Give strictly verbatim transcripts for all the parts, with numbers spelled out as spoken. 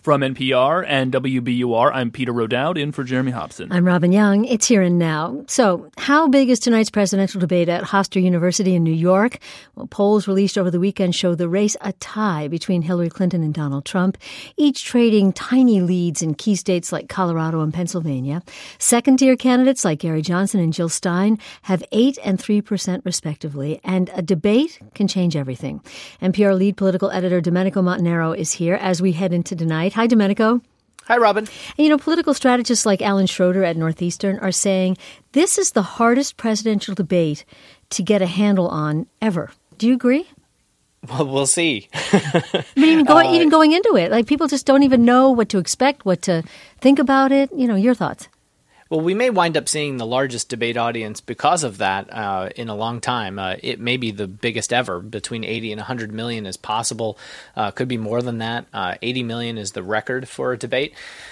From N P R and W B U R, I'm Peter Rodowd, in for Jeremy Hobson. I'm Robin Young. It's Here and Now. So, how big is tonight's presidential debate at Hofstra University in New York? Well, polls released over the weekend show the race a tie between Hillary Clinton and Donald Trump, each trading tiny leads in key states like Colorado and Pennsylvania. Second-tier candidates like Gary Johnson and Jill Stein have eight and three percent respectively, and a debate can change everything. N P R lead political editor Domenico Montanaro is here as we head into tonight. Hi, Domenico. Hi, Robin. And, you know, political strategists like Alan Schroeder at Northeastern are saying this is the hardest presidential debate to get a handle on ever. Do you agree? Well, we'll see. I mean, even, go, uh, even going into it, like people just don't even know what to expect, what to think about it. You know, your thoughts. Well, we may wind up seeing the largest debate audience because of that uh, in a long time. Uh, it may be the biggest ever. Between eighty and one hundred million is possible. Uh, could be more than that. Uh, eighty million is the record for a debate.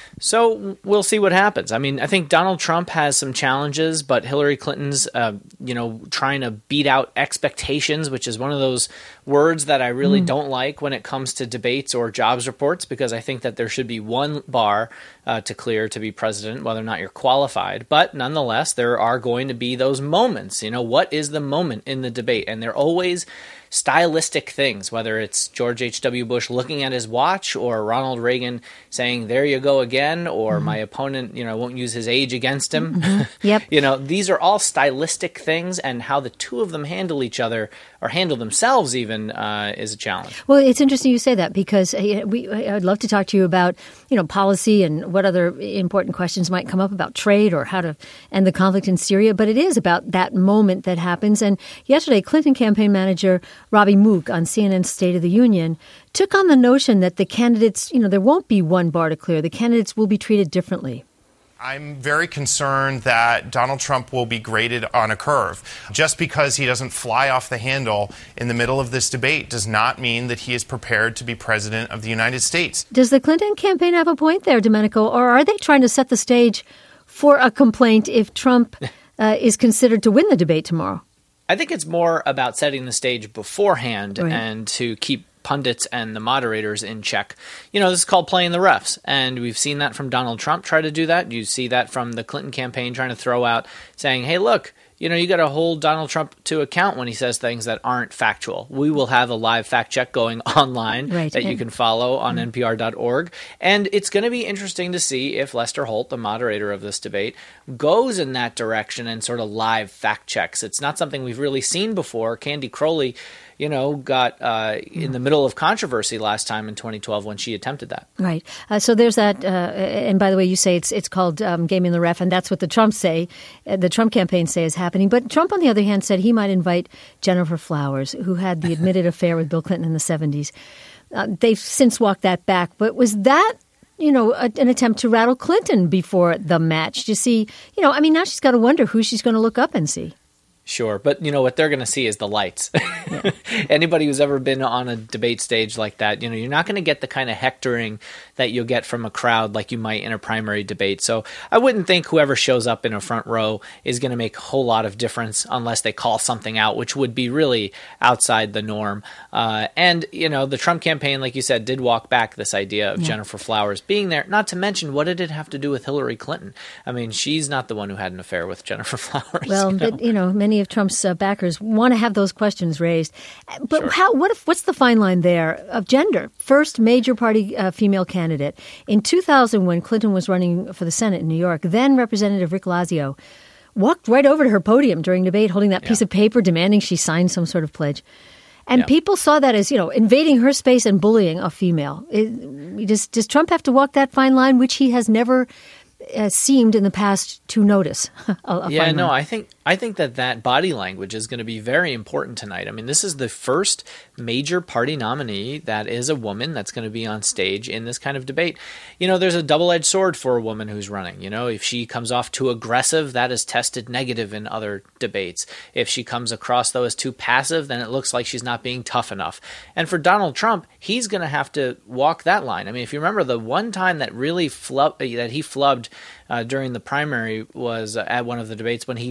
So we'll see what happens. I mean, I think Donald Trump has some challenges, but Hillary Clinton's, uh, you know, trying to beat out expectations, which is one of those words that I really mm. don't like when it comes to debates or jobs reports, because I think that there should be one bar uh, to clear to be president, whether or not you're qualified. But nonetheless, there are going to be those moments. You know, what is the moment in the debate? And they're always stylistic things, whether it's George H W. Bush looking at his watch or Ronald Reagan saying, there you go again, or mm-hmm. my opponent, you know, won't use his age against him. Mm-hmm. Yep. You know, these are all stylistic things, and how the two of them handle each other or handle themselves even uh, is a challenge. Well, it's interesting you say that, because we, I'd love to talk to you about, you know, policy and what other important questions might come up about trade or how to end the conflict in Syria. But it is about that moment that happens. And yesterday, Clinton campaign manager Robbie Mook on C N N's State of the Union took on the notion that the candidates, you know, there won't be one bar to clear. The candidates will be treated differently. I'm very concerned that Donald Trump will be graded on a curve. Just because he doesn't fly off the handle in the middle of this debate does not mean that he is prepared to be president of the United States. Does the Clinton campaign have a point there, Domenico, or are they trying to set the stage for a complaint if Trump uh, is considered to win the debate tomorrow? I think it's more about setting the stage beforehand right. and to keep pundits and the moderators in check. You know, this is called playing the refs, and we've seen that from Donald Trump try to do that. You see that from the Clinton campaign trying to throw out saying, hey, look, you know, you got to hold Donald Trump to account when he says things that aren't factual. We will have a live fact check going online right. that and, you can follow on mm-hmm. N P R dot org. And it's going to be interesting to see if Lester Holt, the moderator of this debate, goes in that direction and sort of live fact checks. It's not something we've really seen before. Candy Crowley, you know, got uh, in the middle of controversy last time in twenty twelve when she attempted that. Right. Uh, so there's that. Uh, and by the way, you say it's it's called um, gaming the ref, and that's what the Trump say, uh, the Trump campaign say is happening. But Trump, on the other hand, said he might invite Jennifer Flowers, who had the admitted affair with Bill Clinton in the seventies. Uh, they've since walked that back. But was that, you know, a, an attempt to rattle Clinton before the match? You see, you know, I mean, now she's got to wonder who she's going to look up and see. Sure, but you know what they're going to see is the lights. Yeah. Anybody who's ever been on a debate stage like that, you know, you're not going to get the kind of hectoring that you'll get from a crowd like you might in a primary debate. So I wouldn't think whoever shows up in a front row is going to make a whole lot of difference unless they call something out, which would be really outside the norm. Uh, and, you know, the Trump campaign, like you said, did walk back this idea of yeah. Jennifer Flowers being there. Not to mention, what did it have to do with Hillary Clinton? I mean, she's not the one who had an affair with Jennifer Flowers. Well, you know? But, you know, many of Trump's uh, backers want to have those questions raised. But sure. how? What if? What's the fine line there of gender? First major party uh, female candidate. In two thousand, when Clinton was running for the Senate in New York, then Representative Rick Lazio walked right over to her podium during debate holding that yeah. piece of paper demanding she sign some sort of pledge. And yeah. people saw that as, you know, invading her space and bullying a female. It, does, does Trump have to walk that fine line, which he has never uh, seemed in the past to notice? a, a yeah, fine no, line. I think I think that that body language is going to be very important tonight. I mean, this is the first major party nominee that is a woman that's going to be on stage in this kind of debate. You know, there's a double-edged sword for a woman who's running. You know, if she comes off too aggressive, that is tested negative in other debates. If she comes across, though, as too passive, then it looks like she's not being tough enough. And for Donald Trump, he's going to have to walk that line. I mean, if you remember, the one time that really flub, that he flubbed uh, during the primary was uh, at one of the debates when he had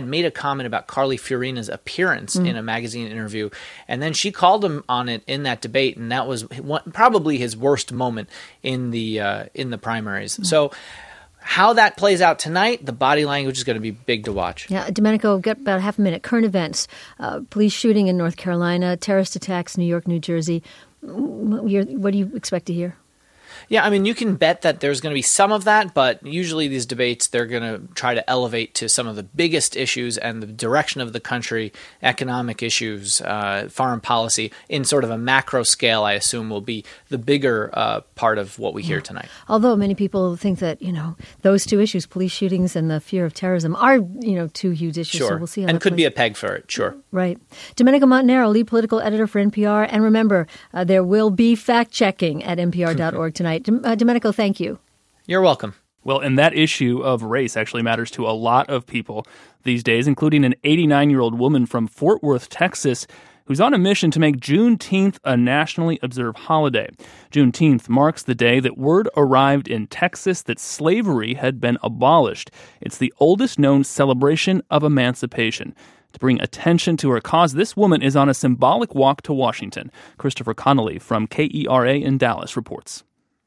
made a comment about Carly Fiorina's appearance mm. in a magazine interview, and then she called him on it in that debate, and that was one, probably his worst moment in the uh, in the primaries. Mm. So how that plays out tonight, the body language is going to be big to watch. Yeah, Domenico, got about half a minute. Current events, uh, police shooting in North Carolina, terrorist attacks, New York, New Jersey. What do you expect to hear? Yeah, I mean, you can bet that there's going to be some of that, but usually these debates, they're going to try to elevate to some of the biggest issues and the direction of the country, economic issues, uh, foreign policy, in sort of a macro scale, I assume will be the bigger uh, part of what we hear yeah. tonight. Although many people think that, you know, those two issues, police shootings and the fear of terrorism, are, you know, two huge issues. Sure, so we'll see how and that could plays. be a peg for it, sure. Right. Domenico Montanaro, lead political editor for N P R. And remember, uh, there will be fact-checking at N P R dot org tonight. Uh, Domenico, thank you. You're welcome. Well, and that issue of race actually matters to a lot of people these days, including an eighty-nine-year-old woman from Fort Worth, Texas, who's on a mission to make Juneteenth a nationally observed holiday. Juneteenth marks the day that word arrived in Texas that slavery had been abolished. It's the oldest known celebration of emancipation. To bring attention to her cause, this woman is on a symbolic walk to Washington. Christopher Connolly from K E R A in Dallas reports.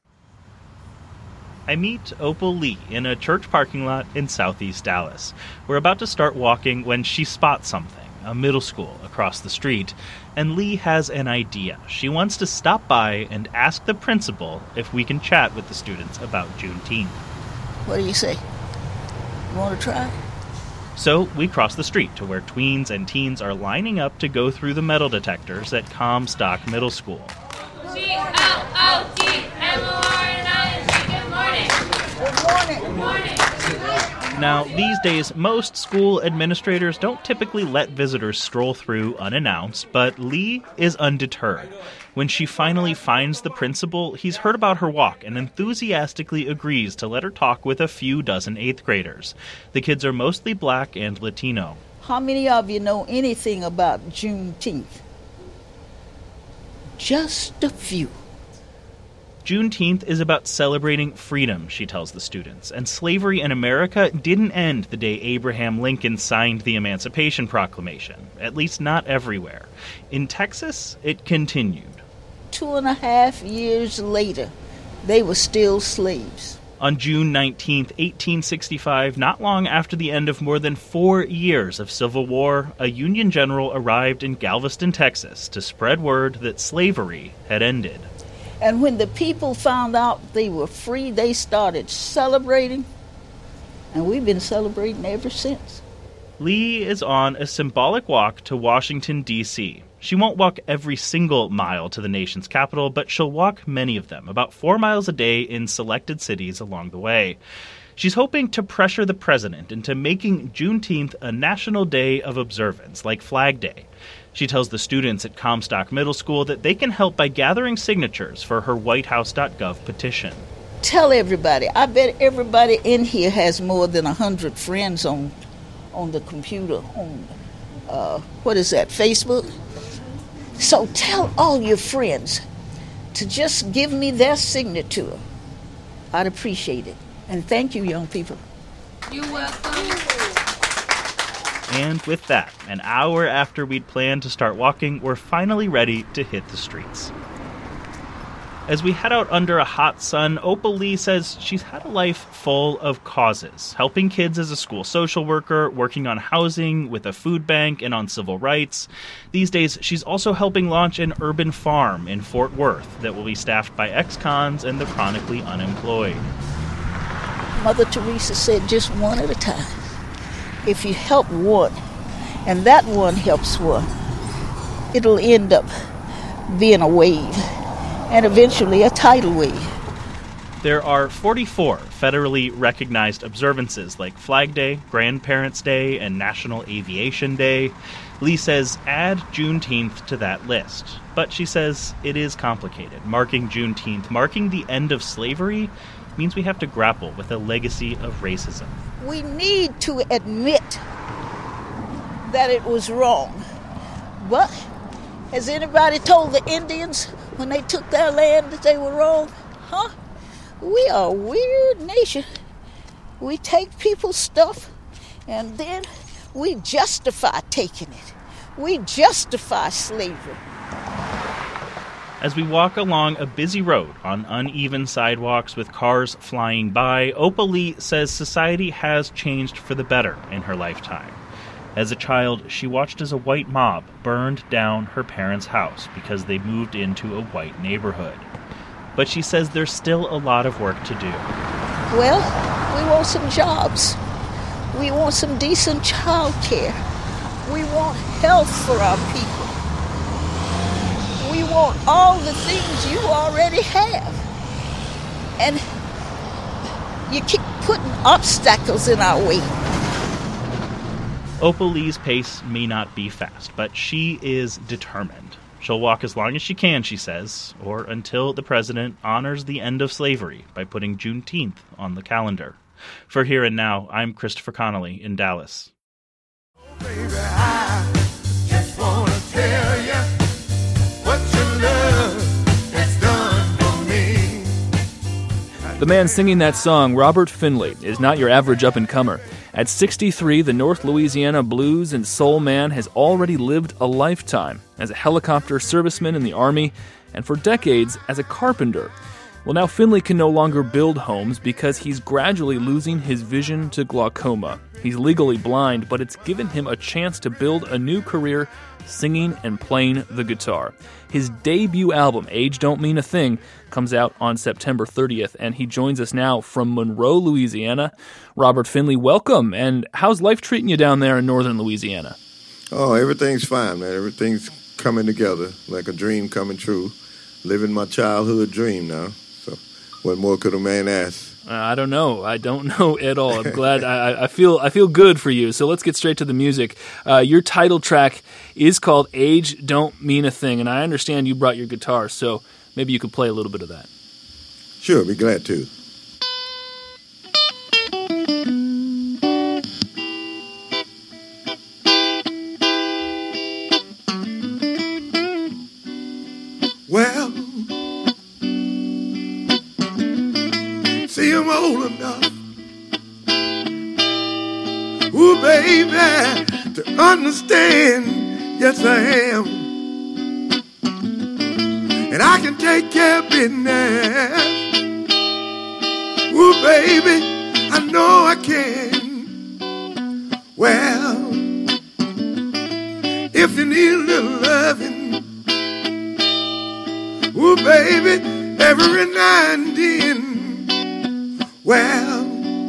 I meet Opal Lee in a church parking lot in southeast Dallas. We're about to start walking when she spots something, a middle school across the street, and Lee has an idea. She wants to stop by and ask the principal if we can chat with the students about Juneteenth. What do you say? You want to try? So we cross the street to where tweens and teens are lining up to go through the metal detectors at Comstock Middle School. G L O T M O R N I N G. Good morning. Good morning. Good morning. Now, these days, most school administrators don't typically let visitors stroll through unannounced, but Lee is undeterred. When she finally finds the principal, he's heard about her walk and enthusiastically agrees to let her talk with a few dozen eighth graders. The kids are mostly black and Latino. How many of you know anything about Juneteenth? Just a few. Juneteenth is about celebrating freedom, she tells the students, and slavery in America didn't end the day Abraham Lincoln signed the Emancipation Proclamation, at least not everywhere. In Texas, it continued. Two and a half years later, they were still slaves. On June nineteenth, eighteen sixty-five, not long after the end of more than four years of civil war, a Union general arrived in Galveston, Texas, to spread word that slavery had ended. And when the people found out they were free, they started celebrating, and we've been celebrating ever since. Lee is on a symbolic walk to Washington, D C She won't walk every single mile to the nation's capital, but she'll walk many of them, about four miles a day in selected cities along the way. She's hoping to pressure the president into making Juneteenth a national day of observance, like Flag Day. She tells the students at Comstock Middle School that they can help by gathering signatures for her white house dot gov petition. Tell everybody. I bet everybody in here has more than one hundred friends on on the computer, on, uh, what is that, Facebook? So tell all your friends to just give me their signature. I'd appreciate it. And thank you, young people. You're welcome. And with that, an hour after we'd planned to start walking, we're finally ready to hit the streets. As we head out under a hot sun, Opal Lee says she's had a life full of causes, helping kids as a school social worker, working on housing, with a food bank, and on civil rights. These days, she's also helping launch an urban farm in Fort Worth that will be staffed by ex-cons and the chronically unemployed. Mother Teresa said just one at a time. If you help one, and that one helps one, it'll end up being a wave, and eventually a tidal wave. There are forty-four federally recognized observances like Flag Day, Grandparents' Day, and National Aviation Day. Lee says add Juneteenth to that list. But she says it is complicated. Marking Juneteenth, marking the end of slavery, means we have to grapple with a legacy of racism. We need to admit that it was wrong. But has anybody told the Indians when they took their land that they were wrong? Huh? We are a weird nation. We take people's stuff and then We justify taking it. We justify slavery. As we walk along a busy road on uneven sidewalks with cars flying by, Opal Lee says society has changed for the better in her lifetime. As a child, she watched as a white mob burned down her parents' house because they moved into a white neighborhood. But she says there's still a lot of work to do. Well, we want some jobs. We want some decent child care. We want health for our people. We want all the things you already have. And you keep putting obstacles in our way. Opal Lee's pace may not be fast, but she is determined. She'll walk as long as she can, she says, or until the president honors the end of slavery by putting Juneteenth on the calendar. For Here and Now, I'm Christopher Connolly in Dallas. Oh, baby, I just want to tell you what your love has done for me. The man singing that song, Robert Finley, is not your average up-and-comer. At sixty-three, the North Louisiana blues and soul man has already lived a lifetime as a helicopter serviceman in the Army and for decades as a carpenter. Well, now Finley can no longer build homes because he's gradually losing his vision to glaucoma. He's legally blind, but it's given him a chance to build a new career singing and playing the guitar. His debut album, Age Don't Mean a Thing, comes out on September thirtieth, and he joins us now from Monroe, Louisiana. Robert Finley, welcome, and how's life treating you down there in northern Louisiana? Oh, everything's fine, man. Everything's coming together like a dream coming true. Living my childhood dream now. So what more could a man ask? Uh, I don't know. I don't know at all. I'm glad. I, I feel I feel good for you. So let's get straight to the music. Uh, your title track is called Age Don't Mean a Thing, and I understand you brought your guitar, so maybe you could play a little bit of that. Sure, be glad to. Well, see, I'm old enough, ooh, baby, to understand, yes, I am. And I can take care of business, ooh, baby, I know I can. Well, if you need a little loving, ooh, baby, every now and then, well,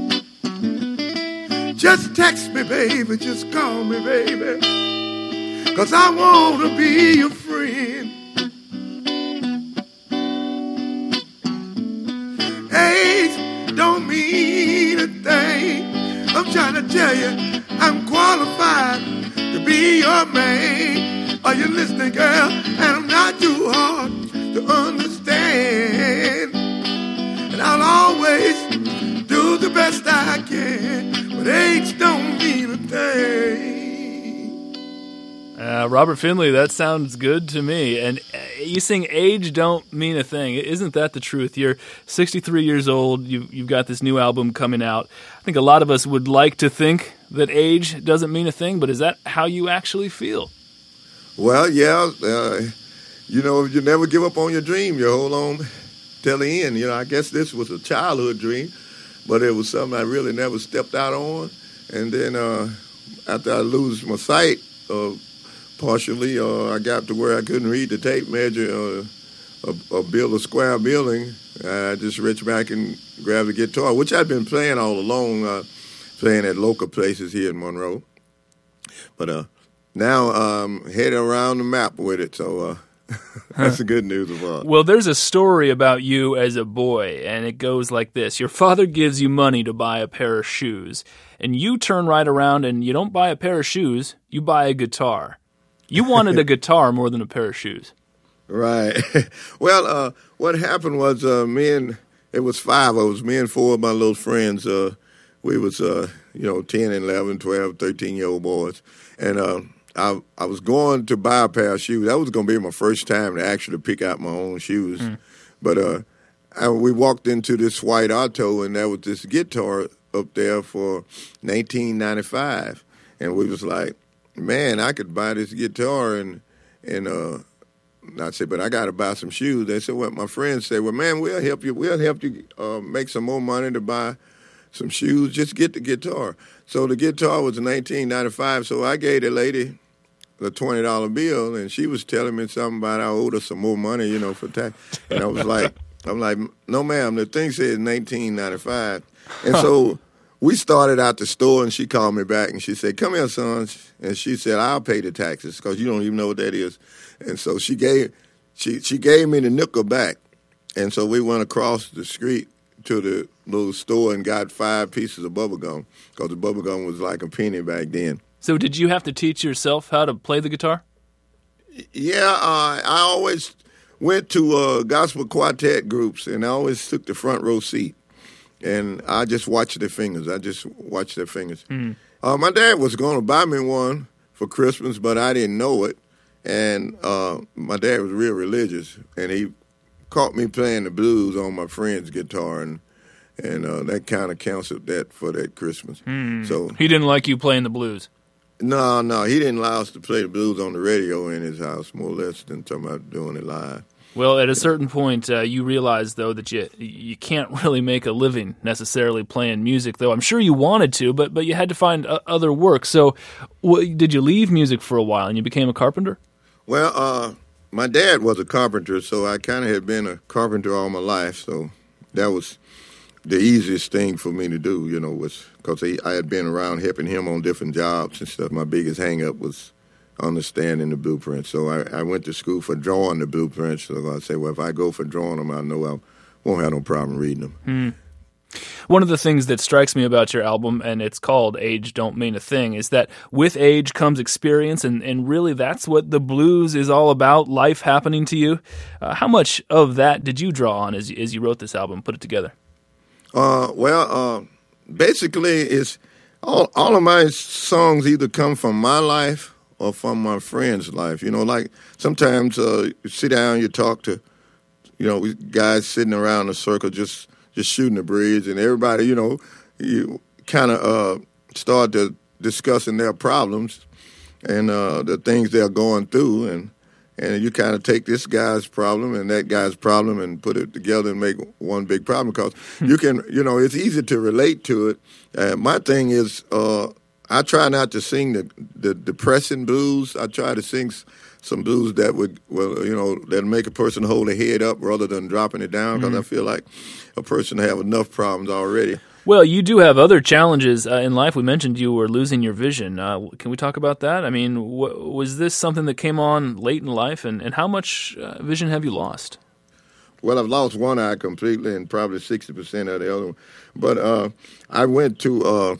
just text me, baby, just call me, baby, 'cause I want to be your friend. Age don't mean a thing. I'm trying to tell you, I'm qualified to be your man. Are you listening, girl? And I'm not too hard to understand, and I'll always do the best I can, but age don't mean a thing. Uh, Robert Finley, that sounds good to me. And uh, you sing Age Don't Mean a Thing. Isn't that the truth? You're sixty-three years old. You've, you've got this new album coming out. I think a lot of us would like to think that age doesn't mean a thing, but is that how you actually feel? Well, yeah, uh, you know, you never give up on your dream. You hold on till the end. You know, I guess this was a childhood dream, but it was something I really never stepped out on. And then uh, after I lose my sight, uh, partially, uh, I got to where I couldn't read the tape measure or, or, or build a square building. I just reached back and grabbed a guitar, which I'd been playing all along, uh, playing at local places here in Monroe. But uh, now I'm heading around the map with it, so uh, that's the good news of all. Well, there's a story about you as a boy, and it goes like this. Your father gives you money to buy a pair of shoes, and you turn right around and you don't buy a pair of shoes, you buy a guitar. You wanted a guitar more than a pair of shoes. Right. Well, uh, what happened was uh, me and, it was five of us, me and four of my little friends, uh, we was, uh, you know, ten, eleven, twelve, thirteen-year-old boys, and uh, I, I was going to buy a pair of shoes. That was going to be my first time to actually pick out my own shoes. Mm. But uh, I, we walked into this white auto, and there was this guitar up there for nineteen ninety-five. and we was like, man, I could buy this guitar and and uh, I said, but I got to buy some shoes. They said, well, my friends said, well, man, we'll help you. We'll help you uh, make some more money to buy some shoes. Just get the guitar. So the guitar was nineteen ninety-five. So I gave the lady the twenty dollar bill, and she was telling me something about I owed her some more money, you know, for tax. And I was like, I'm like, no, ma'am, the thing says nineteen ninety-five. And so we started out the store, and she called me back, and she said, come here, son. And she said, I'll pay the taxes because you don't even know what that is. And so she gave she she gave me the nickel back. And so we went across the street to the little store and got five pieces of bubble gum because the bubble gum was like a penny back then. So did you have to teach yourself how to play the guitar? Yeah, uh, I always went to uh, gospel quartet groups, and I always took the front row seat. And I just watched their fingers. I just watched their fingers. Mm-hmm. Uh, my dad was going to buy me one for Christmas, but I didn't know it. And uh, my dad was real religious, and he caught me playing the blues on my friend's guitar, and and uh, that kind of canceled that for that Christmas. Mm. So he didn't like you playing the blues? No, no, he didn't allow us to play the blues on the radio in his house, more or less, than talking about doing it live. Well, at a certain point, uh, you realize, though, that you you can't really make a living necessarily playing music, though I'm sure you wanted to, but but you had to find uh, other work. So w- did you leave music for a while and you became a carpenter? Well, uh, my dad was a carpenter, so I kind of had been a carpenter all my life, so that was the easiest thing for me to do, you know, was because I had been around helping him on different jobs and stuff. My biggest hang-up was understanding the blueprints. So I, I went to school for drawing the blueprints. So I said, well, if I go for drawing them, I know I won't have no problem reading them. Hmm. One of the things that strikes me about your album, and it's called Age Don't Mean a Thing, is that with age comes experience, and, and really that's what the blues is all about, life happening to you. Uh, how much of that did you draw on as, as you wrote this album, put it together? Uh, well, uh, basically, it's all, all of my songs either come from my life or from my friend's life. You know, like sometimes uh, you sit down, you talk to, you know, guys sitting around in a circle just just shooting the breeze, and everybody, you know, you kind of uh, start to discussing their problems and uh, the things they're going through, and and you kind of take this guy's problem and that guy's problem and put it together and make one big problem because you can, you know, it's easy to relate to it. Uh, my thing is, uh, I try not to sing the, the depressing blues. I try to sing some blues that would, well, you know, that make a person hold their head up rather than dropping it down because mm-hmm. I feel like a person have enough problems already. Well, you do have other challenges uh, in life. We mentioned you were losing your vision. Uh, can we talk about that? I mean, w- was this something that came on late in life, and, and how much uh, vision have you lost? Well, I've lost one eye completely and probably sixty percent of the other one. But uh, I went to uh,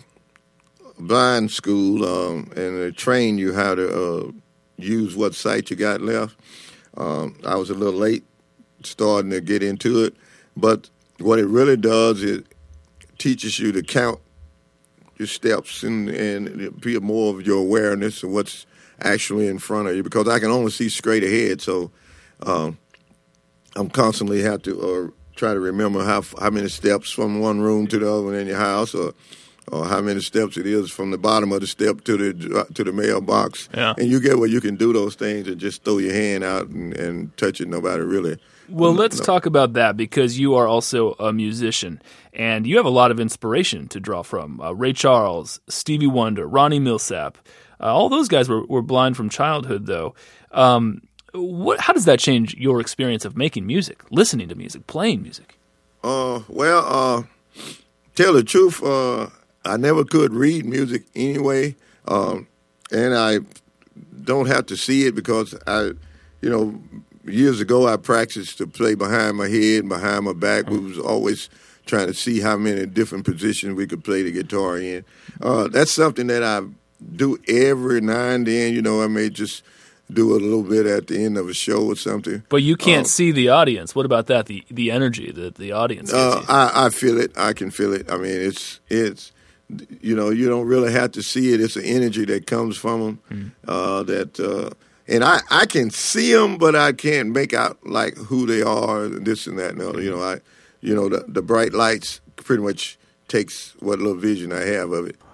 blind school, um, and they train you how to uh, use what sight you got left. Um, I was a little late starting to get into it, but what it really does is teaches you to count your steps and, and be more of your awareness of what's actually in front of you because I can only see straight ahead, so um, I'm constantly have to uh, try to remember how how many steps from one room to the other one in your house, or or how many steps it is from the bottom of the step to the to the mailbox. Yeah. And you get where you can do those things and just throw your hand out and, and touch it. Nobody really. Well, let's no. talk about that because you are also a musician and you have a lot of inspiration to draw from. Uh, Ray Charles, Stevie Wonder, Ronnie Milsap, uh, all those guys were, were blind from childhood, though. Um, what? How does that change your experience of making music, listening to music, playing music? Uh, well, uh, tell the truth, uh, I never could read music anyway, um, and I don't have to see it because I, you know, years ago I practiced to play behind my head and behind my back. We was always trying to see how many different positions we could play the guitar in. Uh, that's something that I do every now and then. You know, I may just do a little bit at the end of a show or something. But you can't um, see the audience. What about that? The the energy that the audience gives uh, you? I, I feel it. I can feel it. I mean, it's it's. You know, you don't really have to see it. It's an energy that comes from them. Mm. Uh, that, uh, and I, I can see them, but I can't make out like who they are, and this and that. And other. You know, I, you know, the, the bright lights pretty much takes what little vision I have of it.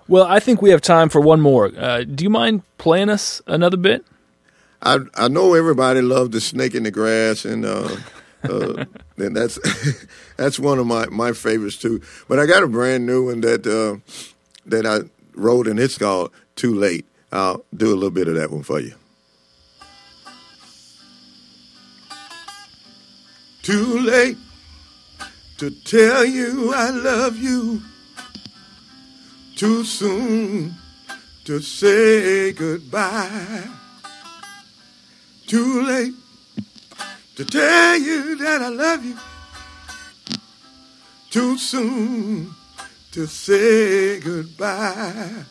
Well, I think we have time for one more. Uh, do you mind playing us another bit? I I know everybody loved the Snake in the Grass, and uh, uh, and that's that's one of my, my favorites too. But I got a brand new one that uh, that I wrote, and it's called "Too Late." I'll do a little bit of that one for you. Too late to tell you I love you. Too soon to say goodbye. Too late to tell you that I love you. Too soon to say goodbye.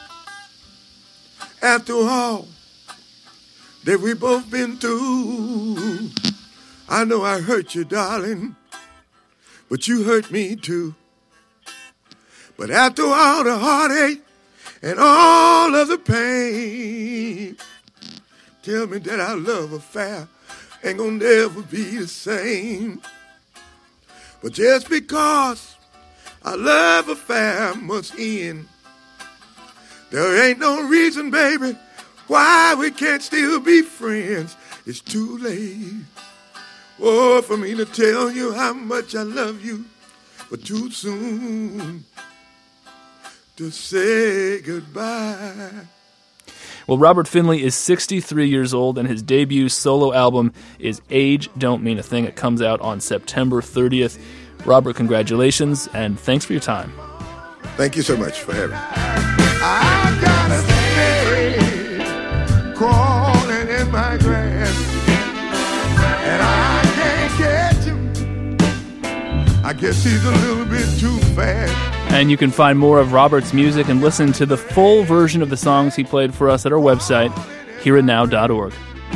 After all that we both been through, I know I hurt you, darling, but you hurt me too. But after all the heartache and all of the pain, tell me that our love affair ain't gonna never be the same. But just because our love affair must end, there ain't no reason, baby, why we can't still be friends. It's too late, oh, for me to tell you how much I love you, but too soon to say goodbye. Well, Robert Finley is sixty-three years old, and his debut solo album is Age Don't Mean a Thing. It comes out on September thirtieth. Robert, congratulations, and thanks for your time. Thank you so much for having me. I got a snake crawling in my grass, and I can't catch him. I guess he's a little bit too fast. And you can find more of Robert's music and listen to the full version of the songs he played for us at our website, here and now dot org.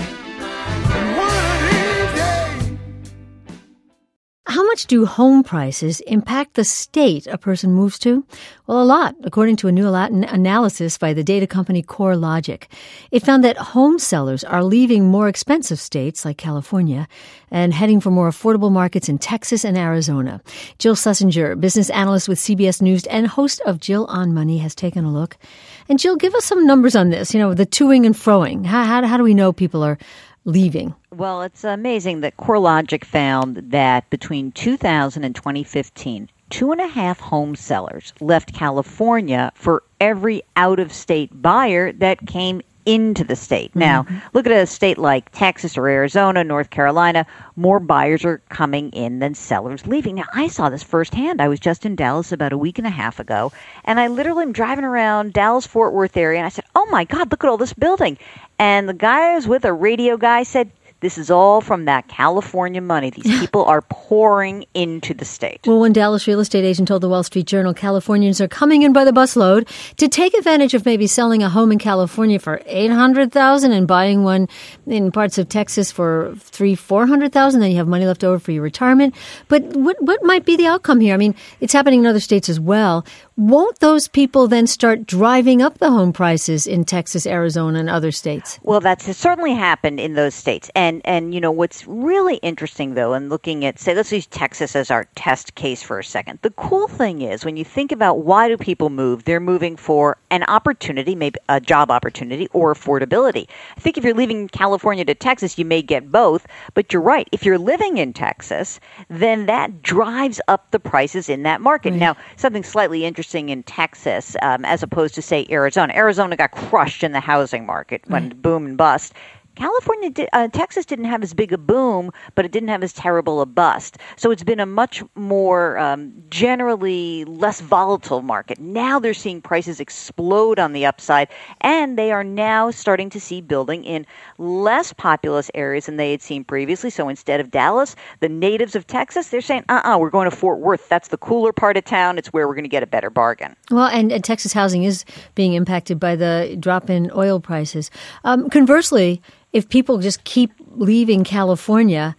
How much do home prices impact the state a person moves to? Well, a lot, according to a new analysis by the data company CoreLogic. It found that home sellers are leaving more expensive states like California and heading for more affordable markets in Texas and Arizona. Jill Schlesinger, business analyst with C B S News and host of Jill on Money, has taken a look. And Jill, give us some numbers on this, you know, the toing and froing. How, how, how do we know people are leaving? Well, it's amazing that CoreLogic found that between two thousand and twenty fifteen, two and a half home sellers left California for every out-of-state buyer that came into the state. Mm-hmm. Now, look at a state like Texas or Arizona, North Carolina. More buyers are coming in than sellers leaving. Now, I saw this firsthand. I was just in Dallas about a week and a half ago, and I literally am driving around Dallas-Fort Worth area, and I said, oh, my God, look at all this building. And the guy I was with, a radio guy, said, this is all from that California money. These people are pouring into the state. Well, one Dallas real estate agent told the Wall Street Journal Californians are coming in by the busload to take advantage of maybe selling a home in California for eight hundred thousand dollars and buying one in parts of Texas for three, four hundred thousand dollars. Then you have money left over for your retirement. But what what might be the outcome here? I mean, it's happening in other states as well. Won't those people then start driving up the home prices in Texas, Arizona, and other states? Well, that's certainly happened in those states. And, and you know, what's really interesting, though, and looking at, say, let's use Texas as our test case for a second. The cool thing is, when you think about why do people move, they're moving for an opportunity, maybe a job opportunity, or affordability. I think if you're leaving California to Texas, you may get both. But you're right. If you're living in Texas, then that drives up the prices in that market. Right. Now, something slightly interesting in Texas, um, as opposed to, say, Arizona. Arizona got crushed in the housing market when right. boom and bust. California, did, uh, Texas didn't have as big a boom, but it didn't have as terrible a bust. So it's been a much more um, generally less volatile market. Now they're seeing prices explode on the upside, and they are now starting to see building in less populous areas than they had seen previously. So instead of Dallas, the natives of Texas, they're saying, uh-uh, we're going to Fort Worth. That's the cooler part of town. It's where we're going to get a better bargain. Well, and, and Texas housing is being impacted by the drop in oil prices. Um, conversely, if people just keep leaving California,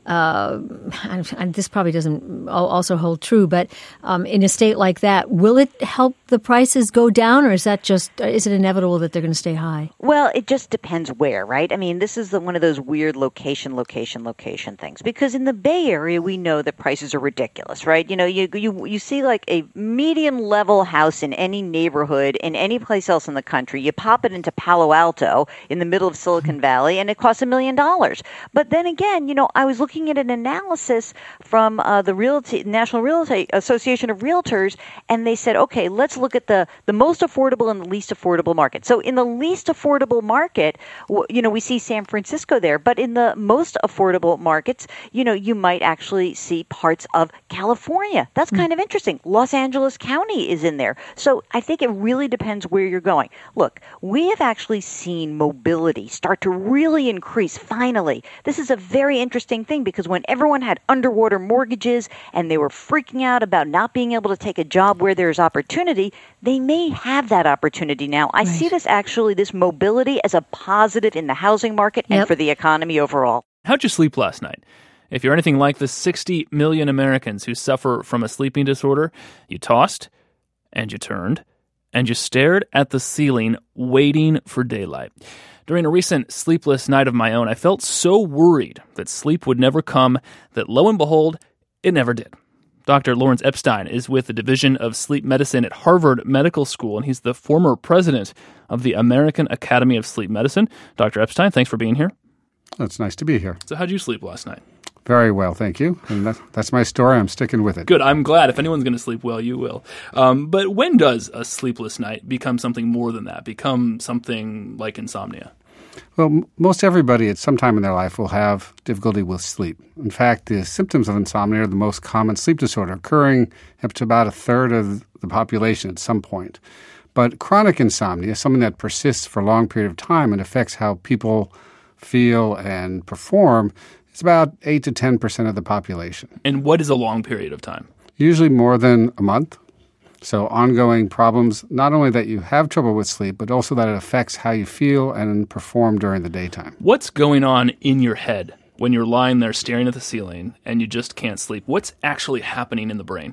uh, and, and this probably doesn't also hold true, but um, in a state like that, will it help the prices go down, or is that just is it inevitable that they're going to stay high? Well, it just depends where, right? I mean, this is the, one of those weird location, location, location things. Because in the Bay Area, we know that prices are ridiculous, right? You know, you you you see like a medium level house in any neighborhood in any place else in the country. You pop it into Palo Alto in the middle of Silicon Valley, and it costs a million dollars. But then again, you know, I was looking at an analysis from uh, the Realty, National Real Estate Association of Realtors, and they said, okay, let's look at the, the most affordable and the least affordable market. So in the least affordable market, you know, we see San Francisco there, but in the most affordable markets, you know, you might actually see parts of California. That's kind of interesting. Los Angeles County is in there. So I think it really depends where you're going. Look, we have actually seen mobility start to really increase finally. This is a very interesting thing because when everyone had underwater mortgages and they were freaking out about not being able to take a job where there's opportunity, they may have that opportunity now. I right. see this actually, this mobility as a positive in the housing market yep. and for the economy overall. How'd you sleep last night? If you're anything like the sixty million Americans who suffer from a sleeping disorder, you tossed and you turned and you stared at the ceiling waiting for daylight. During a recent sleepless night of my own, I felt so worried that sleep would never come that lo and behold, it never did. Doctor Lawrence Epstein is with the Division of Sleep Medicine at Harvard Medical School, and he's the former president of the American Academy of Sleep Medicine. Doctor Epstein, thanks for being here. It's nice to be here. So how'd you sleep last night? Very well, thank you. And that, that's my story. I'm sticking with it. Good. I'm glad. If anyone's going to sleep well, you will. Um, but when does a sleepless night become something more than that, become something like insomnia? Well, m- most everybody at some time in their life will have difficulty with sleep. In fact, the symptoms of insomnia are the most common sleep disorder, occurring up to about a third of the population at some point. But chronic insomnia, something that persists for a long period of time and affects how people feel and perform, it's about eight to ten percent of the population. And what is a long period of time? Usually more than a month. So ongoing problems, not only that you have trouble with sleep, but also that it affects how you feel and perform during the daytime. What's going on in your head when you're lying there staring at the ceiling and you just can't sleep? What's actually happening in the brain?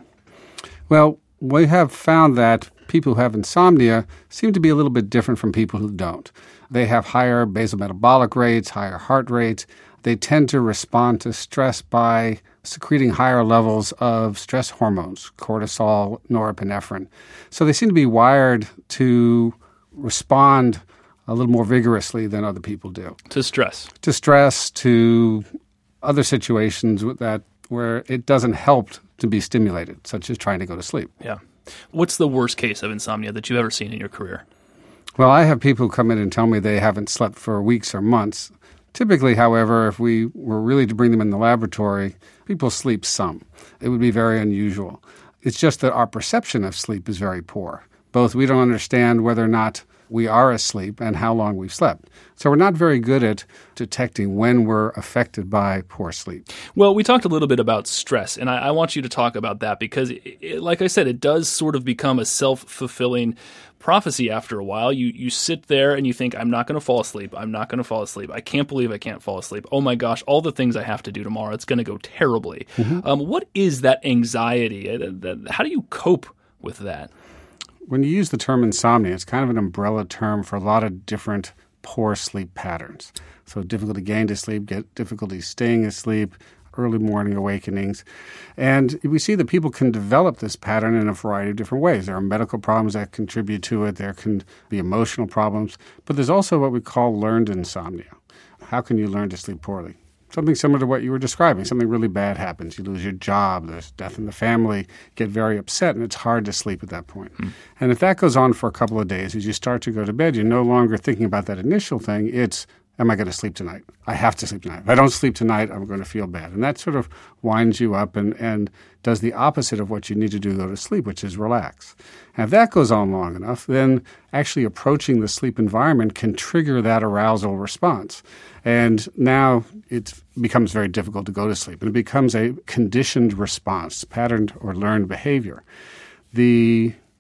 Well, we have found that people who have insomnia seem to be a little bit different from people who don't. They have higher basal metabolic rates, higher heart rates. They tend to respond to stress by secreting higher levels of stress hormones, cortisol, norepinephrine. So they seem to be wired to respond a little more vigorously than other people do. To stress. To stress, to other situations that where it doesn't help to be stimulated, such as trying to go to sleep. Yeah. What's the worst case of insomnia that you've ever seen in your career? Well, I have people come in and tell me they haven't slept for weeks or months. Typically, however, if we were really to bring them in the laboratory, people sleep some. It would be very unusual. It's just that our perception of sleep is very poor. Both we don't understand whether or not we are asleep and how long we've slept. So we're not very good at detecting when we're affected by poor sleep. Well, we talked a little bit about stress, and I, I want you to talk about that because, it, it, like I said, it does sort of become a self-fulfilling prophecy after a while. You you sit there and you think, I'm not going to fall asleep. I'm not going to fall asleep. I can't believe I can't fall asleep. Oh my gosh, all the things I have to do tomorrow, it's going to go terribly. Mm-hmm. Um, what is that anxiety? How do you cope with that? When you use the term insomnia, it's kind of an umbrella term for a lot of different poor sleep patterns. So difficulty getting to sleep, get difficulty staying asleep, early morning awakenings. And we see that people can develop this pattern in a variety of different ways. There are medical problems that contribute to it. There can be emotional problems. But there's also what we call learned insomnia. How can you learn to sleep poorly? Something similar to what you were describing. Something really bad happens. You lose your job. There's death in the family. Get very upset, and it's hard to sleep at that point. Mm. And if that goes on for a couple of days, as you start to go to bed, you're no longer thinking about that initial thing. It's, am I going to sleep tonight? I have to sleep tonight. If I don't sleep tonight, I'm going to feel bad. And that sort of winds you up and, and does the opposite of what you need to do to go to sleep, which is relax. And if that goes on long enough, then actually approaching the sleep environment can trigger that arousal response. And now it becomes very difficult to go to sleep. And it becomes a conditioned response, patterned or learned behavior. The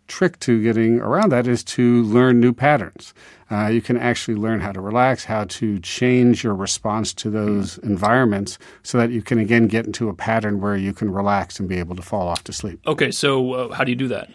trick to getting around that is to learn new patterns. Uh, you can actually learn how to relax, how to change your response to those environments so that you can, again, get into a pattern where you can relax and be able to fall off to sleep. Okay, so uh, how do you do that?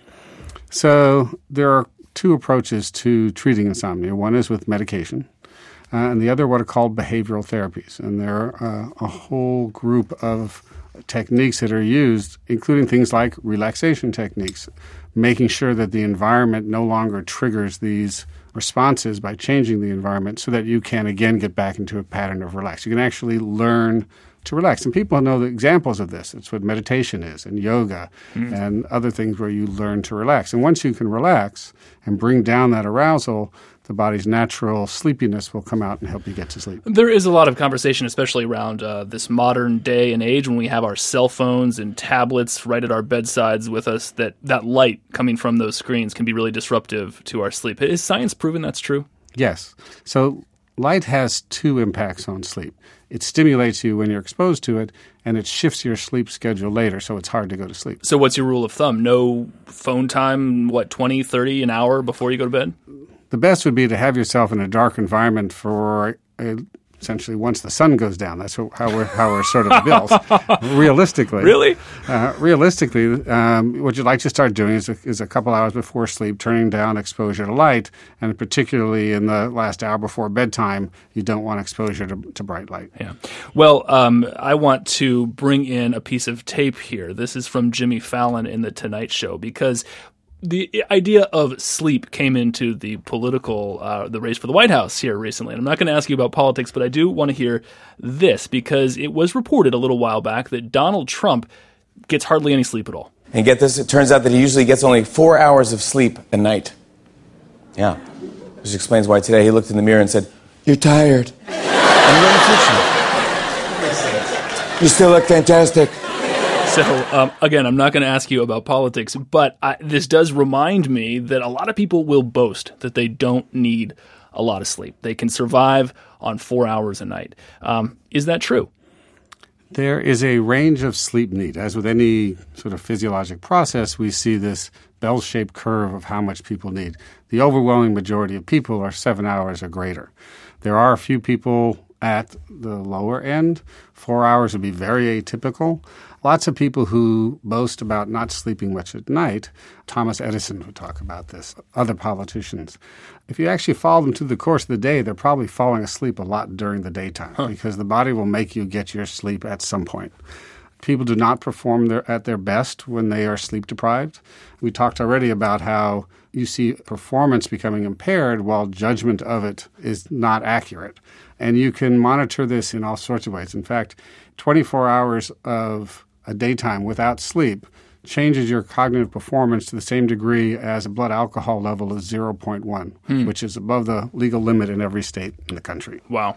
So there are two approaches to treating insomnia. One is with medication, uh, and the other what are called behavioral therapies. And there are uh, a whole group of techniques that are used, including things like relaxation techniques, making sure that the environment no longer triggers these responses by changing the environment so that you can, again, get back into a pattern of relax. You can actually learn to relax. And people know the examples of this. It's what meditation is and yoga mm. and other things where you learn to relax. And once you can relax and bring down that arousal, the body's natural sleepiness will come out and help you get to sleep. There is a lot of conversation, especially around uh, this modern day and age when we have our cell phones and tablets right at our bedsides with us, that that light coming from those screens can be really disruptive to our sleep. Is science proven that's true? Yes. So light has two impacts on sleep. It stimulates you when you're exposed to it, and it shifts your sleep schedule later, so it's hard to go to sleep. So what's your rule of thumb? No phone time, what, twenty, thirty, an hour before you go to bed? The best would be to have yourself in a dark environment for a, essentially once the sun goes down. That's how we're, how we're sort of built. Realistically. Really? Uh, realistically, um, what you'd like to start doing is a, is a couple hours before sleep, turning down exposure to light, and particularly in the last hour before bedtime, you don't want exposure to, to bright light. Yeah. Well, um, I want to bring in a piece of tape here. This is from Jimmy Fallon in The Tonight Show, because the idea of sleep came into the political, uh, the race for the White House here recently. And I'm not going to ask you about politics, but I do want to hear this, because it was reported a little while back that Donald Trump gets hardly any sleep at all. And get this, it turns out that he usually gets only four hours of sleep a night. Yeah. Which explains why today he looked in the mirror and said, "You're tired." And you're in the kitchen. You still look fantastic. So, um, again, I'm not going to ask you about politics, but I, this does remind me that a lot of people will boast that they don't need a lot of sleep. They can survive on four hours a night. Um, is that true? There is a range of sleep need. As with any sort of physiologic process, we see this bell-shaped curve of how much people need. The overwhelming majority of people are seven hours or greater. There are a few people at the lower end. Four hours would be very atypical. Lots of people who boast about not sleeping much at night. Thomas Edison would talk about this, other politicians. If you actually follow them through the course of the day, they're probably falling asleep a lot during the daytime huh. because the body will make you get your sleep at some point. People do not perform their, at their best when they are sleep deprived. We talked already about how you see performance becoming impaired while judgment of it is not accurate. And you can monitor this in all sorts of ways. In fact, twenty-four hours of a daytime without sleep changes your cognitive performance to the same degree as a blood alcohol level of zero point one, hmm. which is above the legal limit in every state in the country. Wow.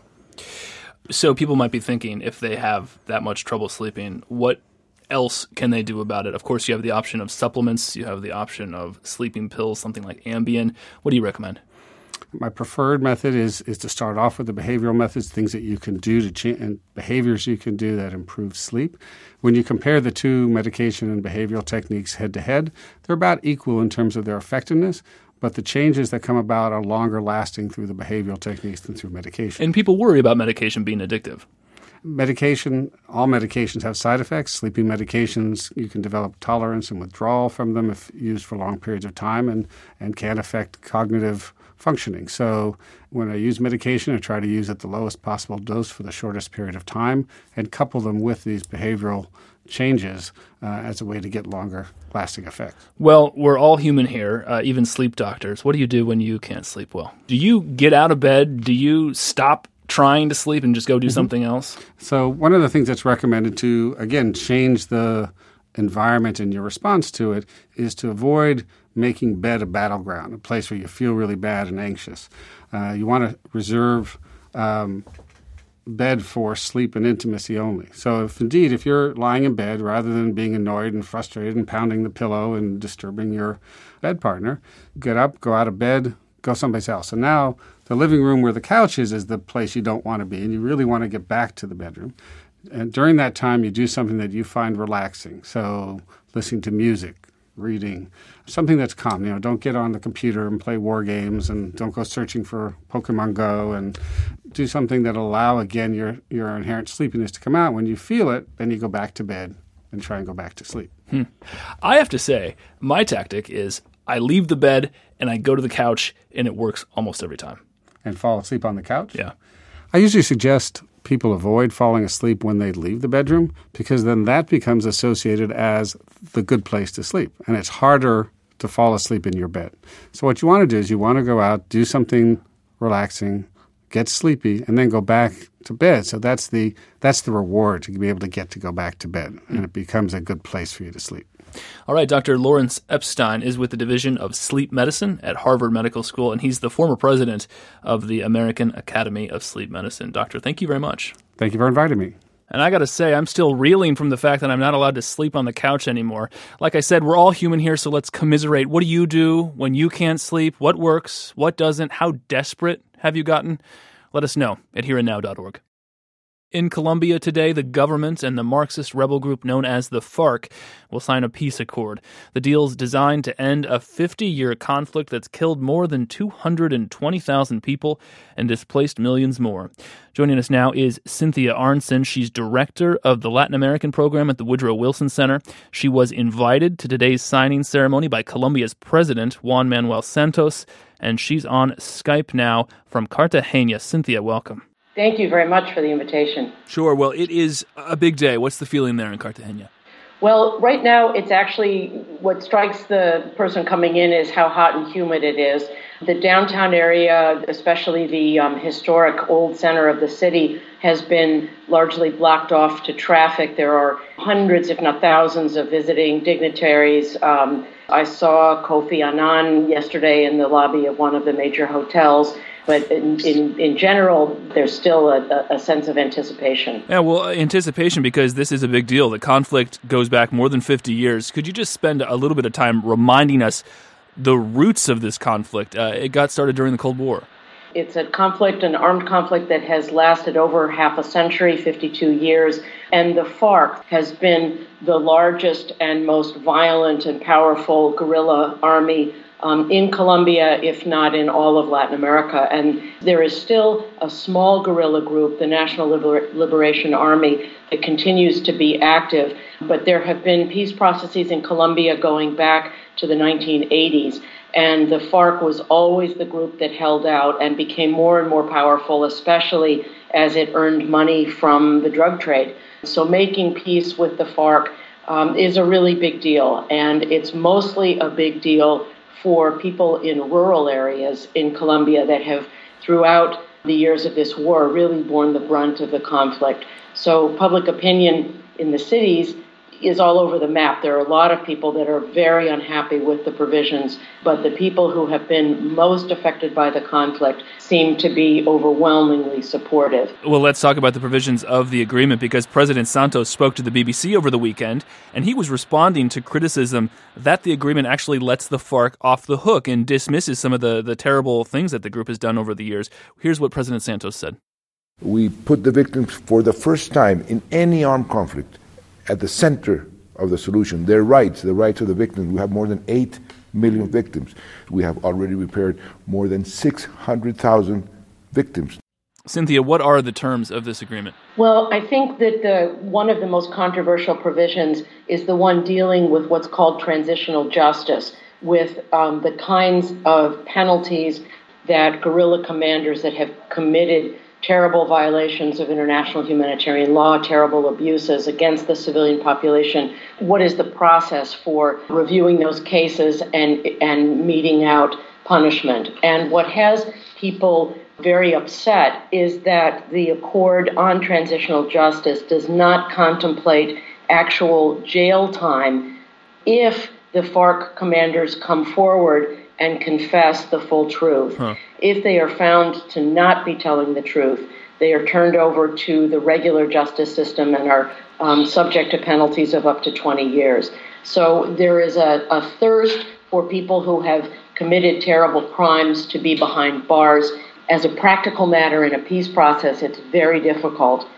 So people might be thinking, if they have that much trouble sleeping, what else can they do about it? Of course, you have the option of supplements. You have the option of sleeping pills, something like Ambien. What do you recommend? My preferred method is is to start off with the behavioral methods, things that you can do to change, and behaviors you can do that improve sleep. When you compare the two medication and behavioral techniques head to head, they're about equal in terms of their effectiveness, but the changes that come about are longer lasting through the behavioral techniques than through medication. And people worry about medication being addictive. Medication, all medications have side effects. Sleeping medications, you can develop tolerance and withdrawal from them if used for long periods of time, and, and can affect cognitive functioning. So when I use medication, I try to use at the lowest possible dose for the shortest period of time and couple them with these behavioral changes uh, as a way to get longer lasting effects. Well, we're all human here, uh, even sleep doctors. What do you do when you can't sleep well? Do you get out of bed? Do you stop trying to sleep and just go do mm-hmm. something else? So one of the things that's recommended to, again, change the environment and your response to it is to avoid making bed a battleground, a place where you feel really bad and anxious. Uh, you want to reserve um, bed for sleep and intimacy only. So if indeed, if you're lying in bed, rather than being annoyed and frustrated and pounding the pillow and disturbing your bed partner, get up, go out of bed, go someplace else. So now the living room where the couch is is the place you don't want to be, and you really want to get back to the bedroom. And during that time, you do something that you find relaxing. So listening to music, reading, something that's calm. You know, don't get on the computer and play war games, and don't go searching for Pokemon Go, and do something that'll allow, again, your, your inherent sleepiness to come out. When you feel it, then you go back to bed and try and go back to sleep. Hmm. I have to say, my tactic is I leave the bed and I go to the couch, and it works almost every time. And fall asleep on the couch? Yeah. I usually suggest people avoid falling asleep when they leave the bedroom, because then that becomes associated as the good place to sleep. And it's harder to fall asleep in your bed. So what you want to do is you want to go out, do something relaxing, get sleepy, and then go back to bed. So that's the that's the reward, to be able to get to go back to bed. And it becomes a good place for you to sleep. All right, Doctor Lawrence Epstein is with the Division of Sleep Medicine at Harvard Medical School, and he's the former president of the American Academy of Sleep Medicine. Doctor, thank you very much. Thank you for inviting me. And I got to say, I'm still reeling from the fact that I'm not allowed to sleep on the couch anymore. Like I said, we're all human here, so let's commiserate. What do you do when you can't sleep? What works? What doesn't? How desperate have you gotten? Let us know at here and now dot org. In Colombia today, the government and the Marxist rebel group known as the FARC will sign a peace accord. The deal's designed to end a fifty-year conflict that's killed more than two hundred twenty thousand people and displaced millions more. Joining us now is Cynthia Arnson. She's director of the Latin American program at the Woodrow Wilson Center. She was invited to today's signing ceremony by Colombia's president, Juan Manuel Santos, and she's on Skype now from Cartagena. Cynthia, welcome. Thank you very much for the invitation. Sure. Well, it is a big day. What's the feeling there in Cartagena? Well, right now, it's actually what strikes the person coming in is how hot and humid it is. The downtown area, especially the um, historic old center of the city, has been largely blocked off to traffic. There are hundreds, if not thousands, of visiting dignitaries. Um, I saw Kofi Annan yesterday in the lobby of one of the major hotels. But in, in, in general, there's still a, a sense of anticipation. Yeah, well, anticipation because this is a big deal. The conflict goes back more than fifty years. Could you just spend a little bit of time reminding us the roots of this conflict? Uh, it got started during the Cold War. It's a conflict, an armed conflict that has lasted over half a century, fifty-two years, and the FARC has been the largest and most violent and powerful guerrilla army Um, in Colombia, if not in all of Latin America. And there is still a small guerrilla group, the National Liber- Liberation Army, that continues to be active. But there have been peace processes in Colombia going back to the nineteen eighties. And the FARC was always the group that held out and became more and more powerful, especially as it earned money from the drug trade. So making peace with the FARC um, is a really big deal. And it's mostly a big deal for people in rural areas in Colombia that have, throughout the years of this war, really borne the brunt of the conflict. So public opinion in the cities is all over the map. There are a lot of people that are very unhappy with the provisions, but the people who have been most affected by the conflict seem to be overwhelmingly supportive. Well, let's talk about the provisions of the agreement, because President Santos spoke to the B B C over the weekend, and he was responding to criticism that the agreement actually lets the FARC off the hook and dismisses some of the, the terrible things that the group has done over the years. Here's what President Santos said. We put the victims for the first time in any armed conflict at the center of the solution. Their rights, the rights of the victims. We have more than eight million victims. We have already repaired more than six hundred thousand victims. Cynthia, what are the terms of this agreement? Well, I think that the one of the most controversial provisions is the one dealing with what's called transitional justice, with um, the kinds of penalties that guerrilla commanders that have committed terrible violations of international humanitarian law, terrible abuses against the civilian population. What is the process for reviewing those cases and and meting out punishment? And what has people very upset is that the accord on transitional justice does not contemplate actual jail time if the FARC commanders come forward and confess the full truth. Huh. If they are found to not be telling the truth, they are turned over to the regular justice system and are um, subject to penalties of up to twenty years. So there is a, a thirst for people who have committed terrible crimes to be behind bars. As a practical matter in a peace process, it's very difficult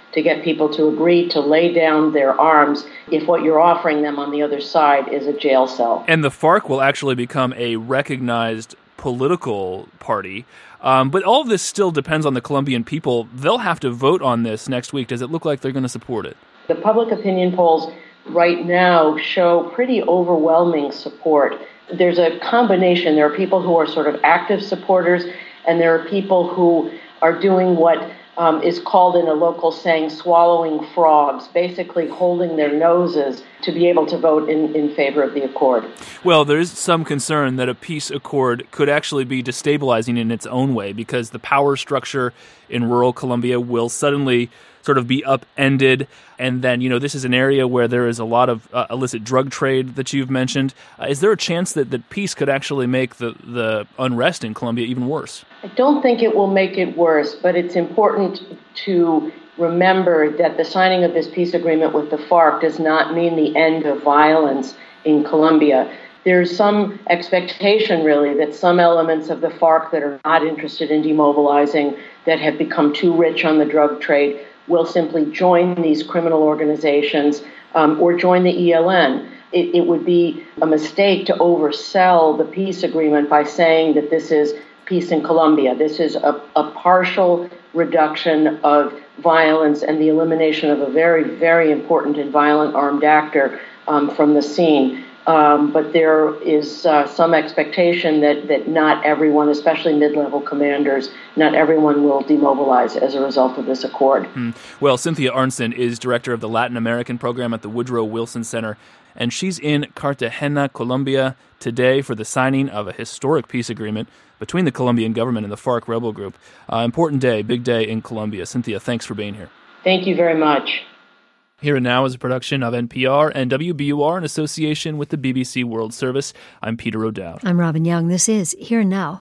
to get people to agree to lay down their arms if what you're offering them on the other side is a jail cell. And the FARC will actually become a recognized political party. Um, but all of this still depends on the Colombian people. They'll have to vote on this next week. Does it look like they're going to support it? The public opinion polls right now show pretty overwhelming support. There's a combination. There are people who are sort of active supporters, and there are people who are doing what um, is called in a local saying swallowing frogs, basically holding their noses to be able to vote in, in favor of the accord. Well, there is some concern that a peace accord could actually be destabilizing in its own way, because the power structure in rural Colombia will suddenly sort of be upended. And then, you know, this is an area where there is a lot of uh, illicit drug trade that you've mentioned. Uh, is there a chance that, that peace could actually make the, the unrest in Colombia even worse? I don't think it will make it worse, but it's important to remember that the signing of this peace agreement with the FARC does not mean the end of violence in Colombia. There's some expectation, really, that some elements of the FARC that are not interested in demobilizing, that have become too rich on the drug trade, will simply join these criminal organizations um, or join the E L N. It, it would be a mistake to oversell the peace agreement by saying that this is peace in Colombia. This is a, a partial reduction of violence and the elimination of a very, very important and violent armed actor um, from the scene. Um, but there is uh, some expectation that, that not everyone, especially mid-level commanders, not everyone will demobilize as a result of this accord. Hmm. Well, Cynthia Arntzen is director of the Latin American program at the Woodrow Wilson Center, and she's in Cartagena, Colombia, today for the signing of a historic peace agreement between the Colombian government and the FARC rebel group. Uh, important day, big day in Colombia. Cynthia, thanks for being here. Thank you very much. Here and Now is a production of N P R and W B U R in association with the B B C World Service. I'm Peter O'Dowd. I'm Robin Young. This is Here and Now.